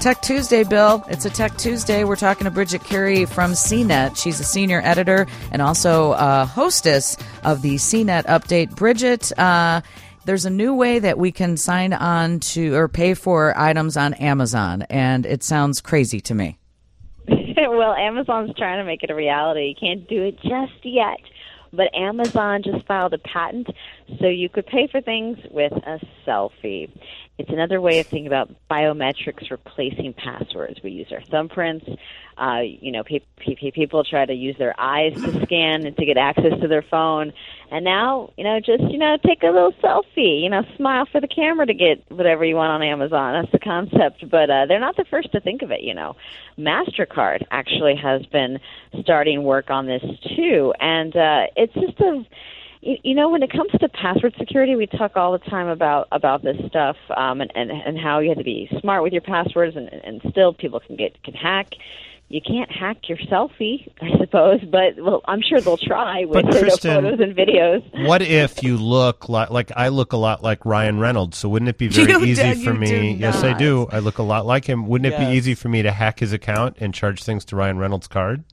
Tech Tuesday, Bill. It's a Tech Tuesday. We're talking to Bridget Carey from CNET. She's a senior editor and also hostess of the CNET Update. Bridget, there's a new way that we can sign on to or pay for items on Amazon, and it sounds crazy to me. Well, Amazon's trying to make it a reality. You can't do it just yet. But Amazon just filed a patent so you could pay for things with a selfie. It's another way of thinking about biometrics replacing passwords. We use our thumbprints. People try to use their eyes to scan and to get access to their phone. And now, just take a little selfie, smile for the camera to get whatever you want on Amazon. That's the concept. But they're not the first to think of it, MasterCard actually has been starting work on this, too. And it's just when it comes to password security, we talk all the time about this stuff and how you have to be smart with your passwords, and still people can hack. You can't hack your selfie, I suppose, but I'm sure they'll try with photos and videos. What if you look like I look a lot like Ryan Reynolds? So wouldn't it be very easy for me? Yes, I do. I look a lot like him. Wouldn't it be easy for me to hack his account and charge things to Ryan Reynolds' card?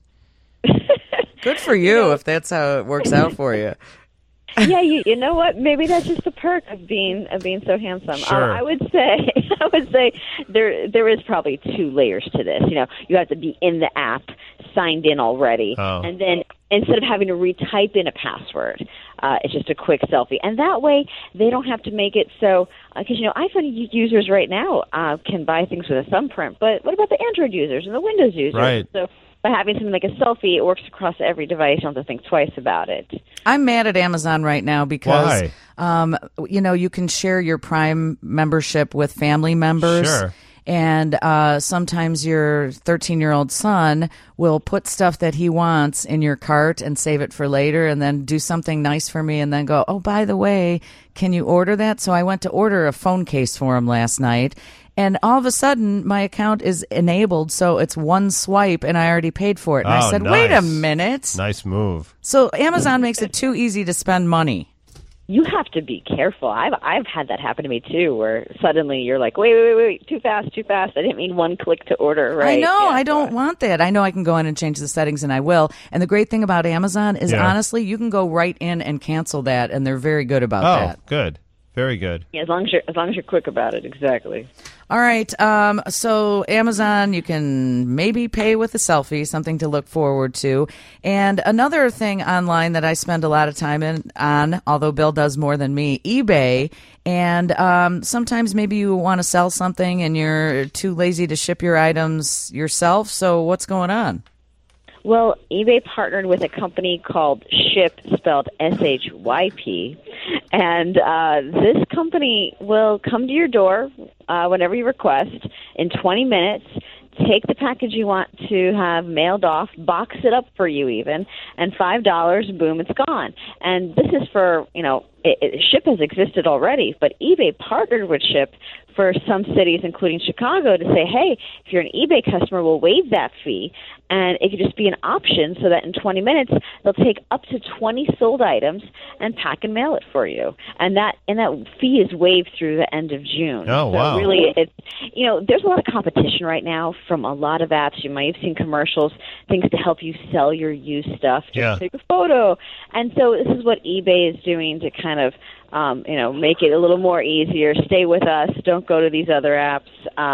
Good for you if that's how it works out for you. Yeah, you know what? Maybe that's just the perk of being so handsome. Sure. I would say there is probably two layers to this. You have to be in the app, signed in already, and then instead of having to retype in a password, it's just a quick selfie. And that way, they don't have to make it so because iPhone users right now can buy things with a thumbprint. But what about the Android users and the Windows users? Right. So by having something like a selfie, it works across every device. You don't have to think twice about it. I'm mad at Amazon right now because, Why? You can share your Prime membership with family members. Sure. And sometimes your 13-year-old son will put stuff that he wants in your cart and save it for later and then do something nice for me and then go, oh, by the way, can you order that? So I went to order a phone case for him last night. And all of a sudden, my account is enabled, so it's one swipe, and I already paid for it. And I said, nice. wait a minute. Nice move. So Amazon makes it too easy to spend money. You have to be careful. I've had that happen to me, too, where suddenly you're like, wait, too fast. I didn't mean one click to order, right? I know. I don't want that. I know I can go in and change the settings, and I will. And the great thing about Amazon is, honestly, you can go right in and cancel that, and they're very good about that. Oh, good. Very good. Yeah, as long as you're quick about it, exactly. All right. So Amazon, you can maybe pay with a selfie, something to look forward to. And another thing online that I spend a lot of time on, although Bill does more than me, eBay. And sometimes maybe you want to sell something and you're too lazy to ship your items yourself. So what's going on? Well, eBay partnered with a company called Ship, spelled SHYP, and this company will come to your door whenever you request in 20 minutes, take the package you want to have mailed off, box it up for you even, and $5, boom, it's gone. And this is for, Ship has existed already, but eBay partnered with Ship for some cities, including Chicago, to say, hey, if you're an eBay customer, we'll waive that fee. And it could just be an option so that in 20 minutes, they'll take up to 20 sold items and pack and mail it for you. And that fee is waived through the end of June. Oh, wow. So really, there's a lot of competition right now from a lot of apps. You might have seen commercials, things to help you sell your used stuff. Just take a photo. And so this is what eBay is doing to kind of make it a little more easier. Stay with us. Don't go to these other apps.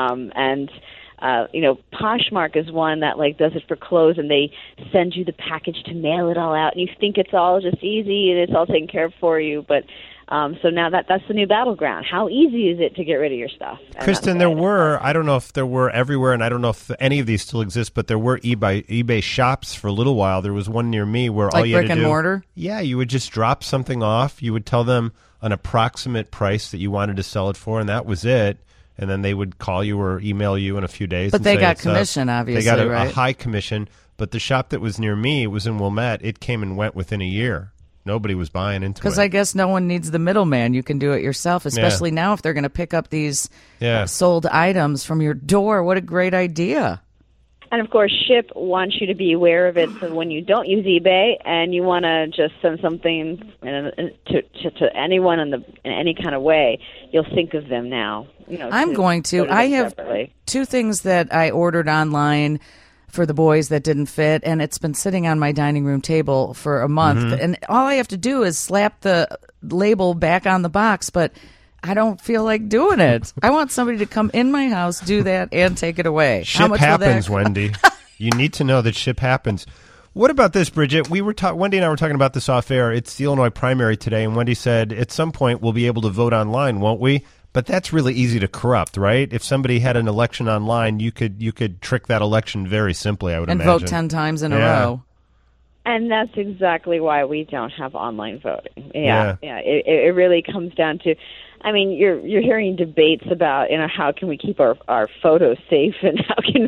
Poshmark is one that does it for clothes, and they send you the package to mail it all out, and you think it's all just easy and it's all taken care of for you. But so now that's the new battleground. How easy is it to get rid of your stuff? Kristen, I don't know if there were everywhere, and I don't know if any of these still exist, but there were eBay shops for a little while. There was one near me where all you had to do... Like brick and mortar? Yeah, you would just drop something off. You would tell them an approximate price that you wanted to sell it for, and that was it. And then they would call you or email you in a few days. But they got commission, obviously, They got right? a high commission. But the shop that was near me, it was in Wilmette, it came and went within a year. Nobody was buying into it. Because I guess no one needs the middleman. You can do it yourself, especially now if they're going to pick up these sold items from your door. What a great idea. And of course, Ship wants you to be aware of it, so when you don't use eBay and you want to just send something to anyone in any kind of way, you'll think of them now. I'm going to. I have separately. 2 things that I ordered online for the boys that didn't fit, and it's been sitting on my dining room table for a month. Mm-hmm. And all I have to do is slap the label back on the box, but I don't feel like doing it. I want somebody to come in my house, do that, and take it away. Ship happens, Wendy. You need to know that ship happens. What about this, Bridget? Wendy and I were talking about this off air. It's the Illinois primary today, and Wendy said at some point we'll be able to vote online, won't we? But that's really easy to corrupt, right? If somebody had an election online, you could trick that election very simply, I would imagine. And vote 10 times in a row. And that's exactly why we don't have online voting. Yeah. It really comes down to, I mean, you're hearing debates about, how can we keep our photos safe, and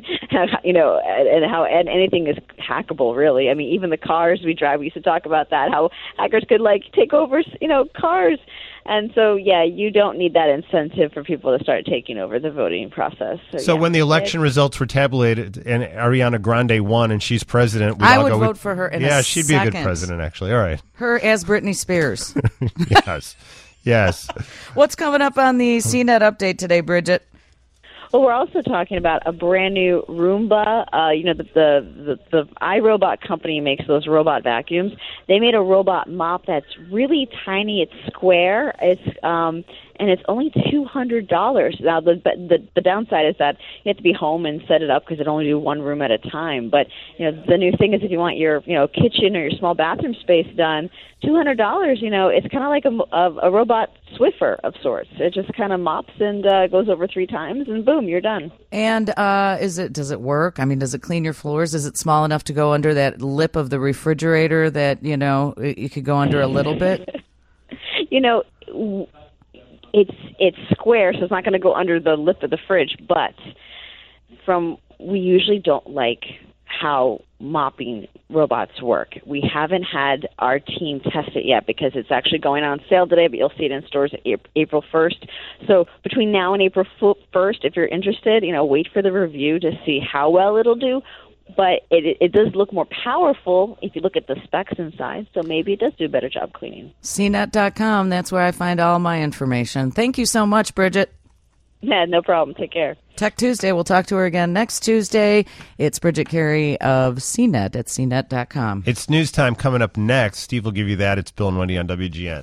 how anything is hackable, really. I mean, even the cars we drive, we used to talk about that, how hackers could take over, cars. And so, you don't need that incentive for people to start taking over the voting process. So when the election results were tabulated and Ariana Grande won and she's president, I would vote for her in a second. Yeah, she'd be a good president, actually. All right. Her as Britney Spears. Yes. What's coming up on the CNET update today, Bridget? Well, we're also talking about a brand new Roomba. The iRobot company makes those robot vacuums. They made a robot mop that's really tiny. It's square. And it's only $200. Now, the downside is that you have to be home and set it up because it only do one room at a time. But the new thing is, if you want your kitchen or your small bathroom space done, $200. It's kind of like a robot Swiffer of sorts. It just kind of mops and goes over 3 times, and boom, you're done. And does it work? I mean, does it clean your floors? Is it small enough to go under that lip of the refrigerator that you could go under a little bit? It's square, so it's not going to go under the lip of the fridge. But we usually don't like how mopping robots work. We haven't had our team test it yet because it's actually going on sale today, but you'll see it in stores April 1st. So between now and April 1st, if you're interested, wait for the review to see how well it'll do. But it does look more powerful if you look at the specs inside, so maybe it does do a better job cleaning. CNET.com, that's where I find all my information. Thank you so much, Bridget. Yeah, no problem. Take care. Tech Tuesday. We'll talk to her again next Tuesday. It's Bridget Carey of CNET at CNET.com. It's news time coming up next. Steve will give you that. It's Bill and Wendy on WGN.